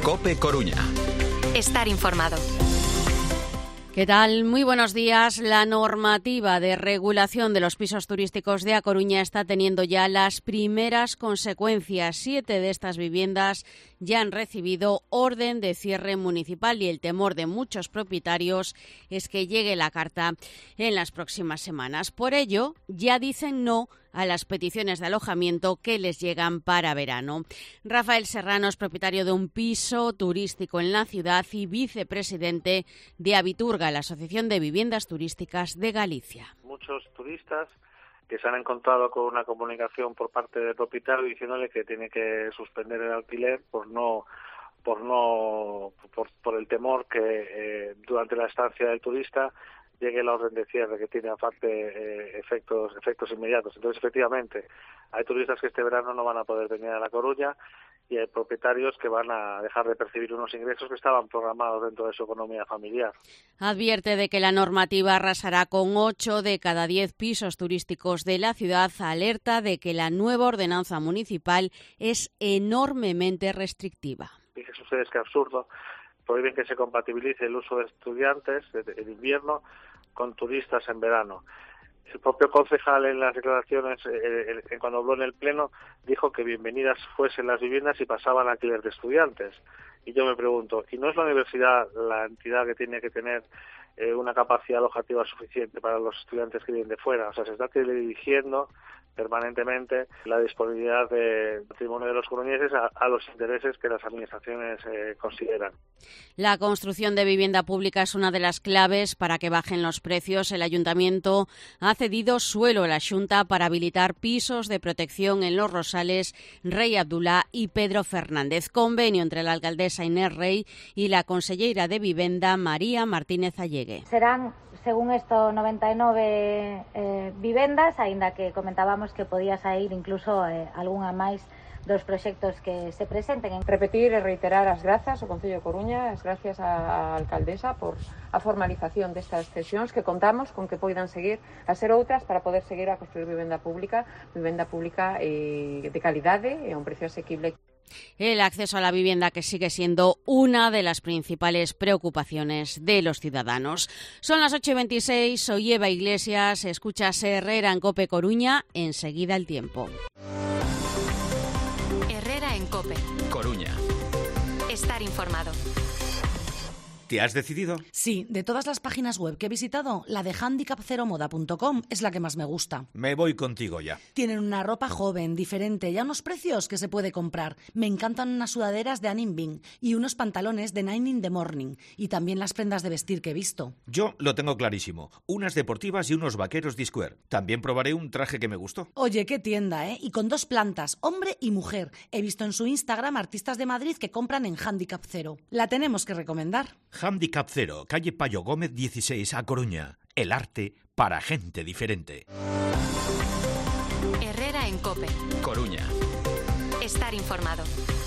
COPE Coruña. Estar informado. ¿Qué tal? Muy buenos días. La normativa de regulación de los pisos turísticos de A Coruña está teniendo ya las primeras consecuencias. 7 de estas viviendas ya han recibido orden de cierre municipal y el temor de muchos propietarios es que llegue la carta en las próximas semanas. Por ello, ya dicen no a las peticiones de alojamiento que les llegan para verano. Rafael Serrano es propietario de un piso turístico en la ciudad y vicepresidente de Abiturga, la Asociación de Viviendas Turísticas de Galicia. Muchos turistas que se han encontrado con una comunicación por parte del propietario diciéndole que tiene que suspender el alquiler por el temor que durante la estancia del turista llegue la orden de cierre, que tiene aparte efectos inmediatos. Entonces, efectivamente, hay turistas que este verano no van a poder venir a La Coruña y hay propietarios que van a dejar de percibir unos ingresos que estaban programados dentro de su economía familiar. Advierte de que la normativa arrasará con 8 de cada 10 pisos turísticos de la ciudad. Alerta de que la nueva ordenanza municipal es enormemente restrictiva. Fíjense ustedes qué absurdo. Prohíben que se compatibilice el uso de estudiantes en invierno con turistas en verano. El propio concejal en las declaraciones, cuando habló en el Pleno, dijo que bienvenidas fuesen las viviendas y pasaban a alquiler de estudiantes. Y yo me pregunto, ¿y no es la universidad la entidad que tiene que tener una capacidad alojativa suficiente para los estudiantes que vienen de fuera? O sea, se está dirigiendo permanentemente la disponibilidad del patrimonio de los coruñeses a los intereses que las administraciones consideran. La construcción de vivienda pública es una de las claves para que bajen los precios. El Ayuntamiento ha cedido suelo a la Xunta para habilitar pisos de protección en Los Rosales, Rey Abdulá y Pedro Fernández. Convenio entre la alcaldesa Inés Rey y la conselleira de Vivenda María Martínez Allegue. Serán, según esto, 99 vivendas, aínda que comentábamos que podía sair incluso algunha máis dos proxectos que se presenten. Repetir e reiterar as grazas ao Concello de Coruña, as gracias á alcaldesa por a formalización destas cesións que contamos con que poidan seguir a ser outras para poder seguir a construir vivenda pública de calidade e a un precio asequible. El acceso a la vivienda, que sigue siendo una de las principales preocupaciones de los ciudadanos. Son las 8:26, soy Eva Iglesias, escuchas Herrera en COPE Coruña, enseguida el tiempo. Herrera en COPE Coruña. Estar informado. ¿Te has decidido? Sí, de todas las páginas web que he visitado, la de handicapceromoda.com es la que más me gusta. Me voy contigo ya. Tienen una ropa joven, diferente y a unos precios que se puede comprar. Me encantan unas sudaderas de Annie Bing y unos pantalones de Nine in the Morning. Y también las prendas de vestir que he visto. Yo lo tengo clarísimo. Unas deportivas y unos vaqueros D-Square. También probaré un traje que me gustó. Oye, qué tienda, ¿eh? Y con 2 plantas, hombre y mujer. He visto en su Instagram artistas de Madrid que compran en Handicap Cero. La tenemos que recomendar. Handicap Cero, calle Payo Gómez 16, A Coruña. El arte para gente diferente. Herrera en COPE Coruña. Estar informado.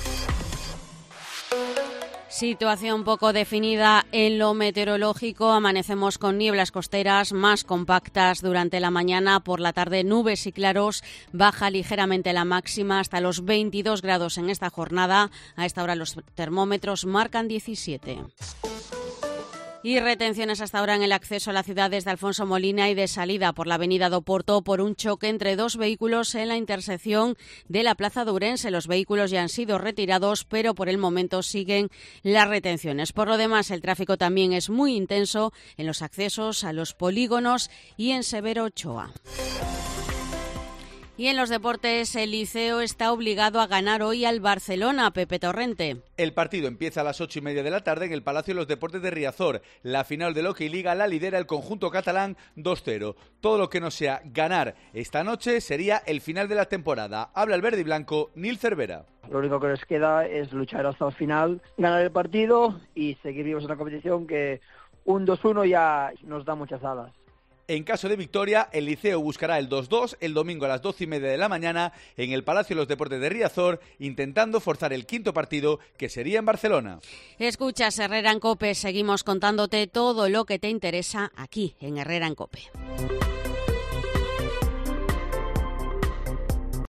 Situación poco definida en lo meteorológico. Amanecemos con nieblas costeras más compactas durante la mañana. Por la tarde, nubes y claros. Baja ligeramente la máxima hasta los 22 grados en esta jornada. A esta hora los termómetros marcan 17. Y retenciones hasta ahora en el acceso a la ciudad desde Alfonso Molina y de salida por la avenida do Porto por un choque entre 2 vehículos en la intersección de la Plaza de Ourense. Los vehículos ya han sido retirados, pero por el momento siguen las retenciones. Por lo demás, el tráfico también es muy intenso en los accesos a los polígonos y en Severo Ochoa. Y en los deportes, el Liceo está obligado a ganar hoy al Barcelona. Pepe Torrente. El partido empieza a las 8:30 de la tarde en el Palacio de los Deportes de Riazor. La final del Hockey Liga la lidera el conjunto catalán 2-0. Todo lo que no sea ganar esta noche sería el final de la temporada. Habla el verde y blanco, Nil Cervera. Lo único que nos queda es luchar hasta el final, ganar el partido y seguir vivos en la competición, que un 2-1 ya nos da muchas alas. En caso de victoria, el Liceo buscará el 2-2 el domingo a las 12:30 de la mañana en el Palacio de los Deportes de Riazor, intentando forzar el quinto partido, que sería en Barcelona. Escuchas Herrera en COPE, seguimos contándote todo lo que te interesa aquí en Herrera en COPE.